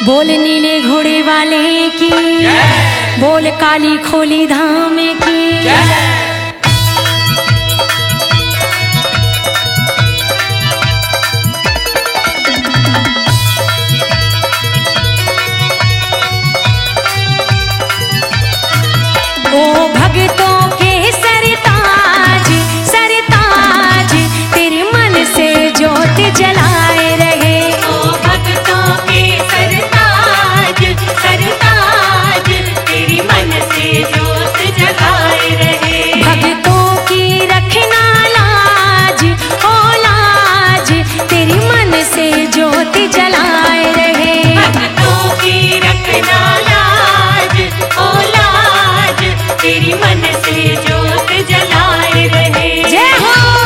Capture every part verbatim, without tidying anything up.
बोल नीले घोड़े वाले की, बोल काली खोली धाम की। ओ भक्तों के सरताज सरताज, तेरे मन से ज्योत जलाए रहे। ओ भक्तों के सरताज सरताज, तेरी मन से ज्योत जगाए रहे। भक्तों की रखना लाज ओ लाज, तेरी मन से ज्योत जलाए रहे। भक्तों की रखना लाज ओ लाज, तेरी मन से ज्योत जलाए रहे। जय हो।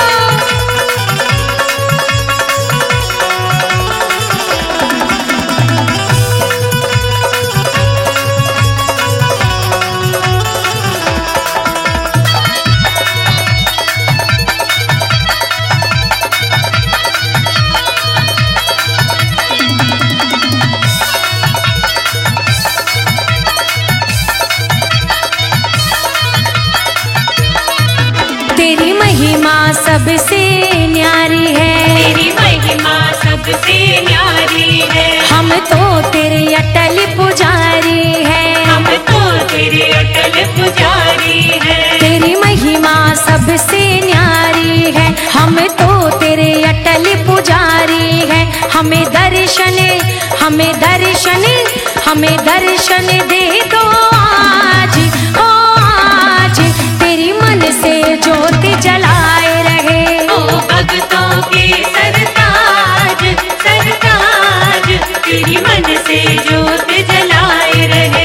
तेरी महिमा सबसे न्यारी है, तेरी महिमा सबसे न्यारी है। हम तो तेरे अटल पुजारी है। हम तो तेरे अटल पुजारी है। तेरी महिमा सबसे न्यारी है, हम तो तेरे अटल पुजारी है। हमें दर्शन हमें दर्शन हमें दर्शन दे दो आज ओ आज, तेरी मन से ज्योत जलाए रहे। ओ भक्तों के सरताज सरताज, तेरी मन से ज्योत जलाए रहे।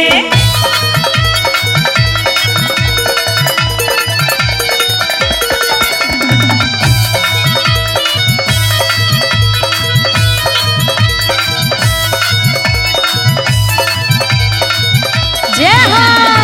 जय हो।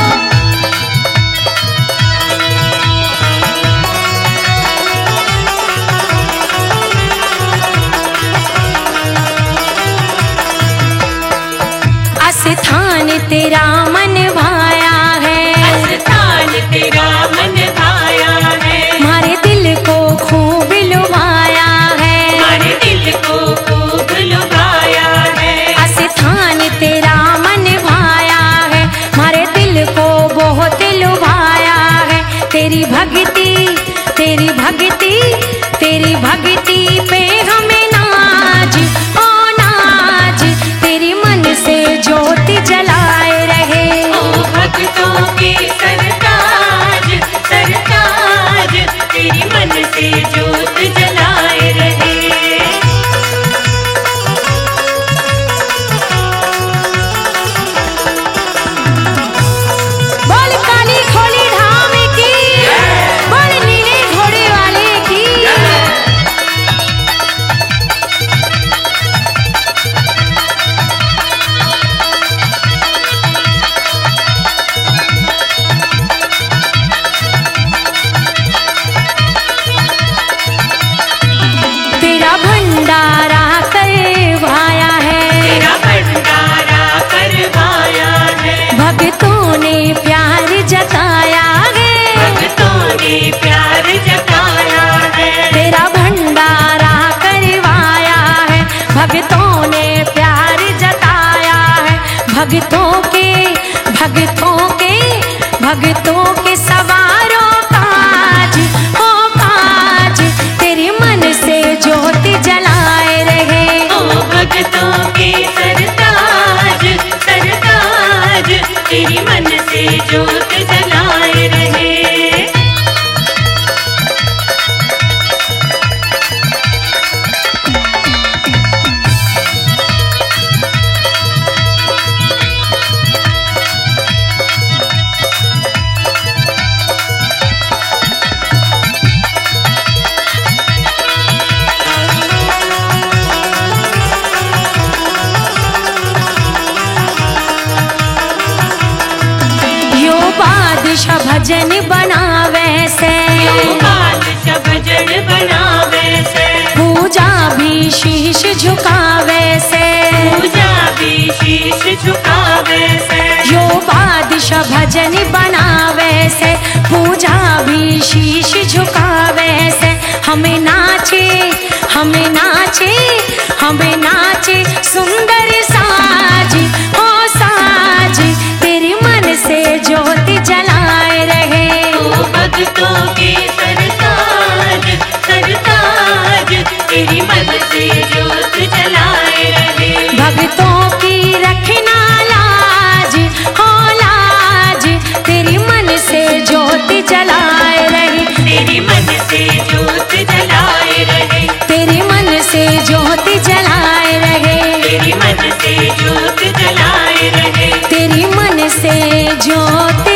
स्थान तेरा मन भाया है, स्थान तेरा मन भाया है। हमारे दिल को खूब लुभाया है। हमारे दिल को खूब लुभाया है। स्थान तेरा मन भाया है, हमारे दिल को बहुत लुभाया है। तेरी भक्ति तेरी भक्ति तेरी भक्ति पे हमें नाज ओ नाज, तेरी मन से ज्योति जलाए रहे। ओ भक्तों के सरताज सरताज, तेरी मन से ज्योत जलाए रहे। बोल काली खोली धाम की, बोल नीले घोड़े वाले की। तेरा भंडारा करवाया है, तेरा भंडारा करवाया है। भक्तों ने प्यार जताया है। भक्तों ने प्यार जताया है। तेरा भंडारा करवाया है, भक्तों ने प्यार जताया है। भक्तों के भक्तों के भक्तों के सवारों काज हो काज, तेरे मन से ज्योति जलाए रहे। ओ भक्तों के सरताज सरताज, तेरी मन से ज्योत जलाए रहे। यो बादशाह भजन बनावे से, बादशाह भजन बनावे से, पूजा भी शीश झुकावे से। पूजा भी शीश झुकावे से, यो बादशाह भजन बनावे से, पूजा भी शीश झुकावे से। हमें नाचे हमें नाचे हमें नाचे सुंदर साजी हो साजी, तेरे मन से ज्योति जलाए रहे। तू भक्तों की सरताज सरताज, तेरी मन से ज्योत जलाए रहे। भक्तों की रखना लाज हो लाज, तेरी मन से ज्योति जलाए रहे। तेरी मन से ज्योत जलाए रहे, तेरे मन से ज्योति जलाए रहे। तेरी मन से ज्योत जलाए रहे, तेरी मन से ज्योति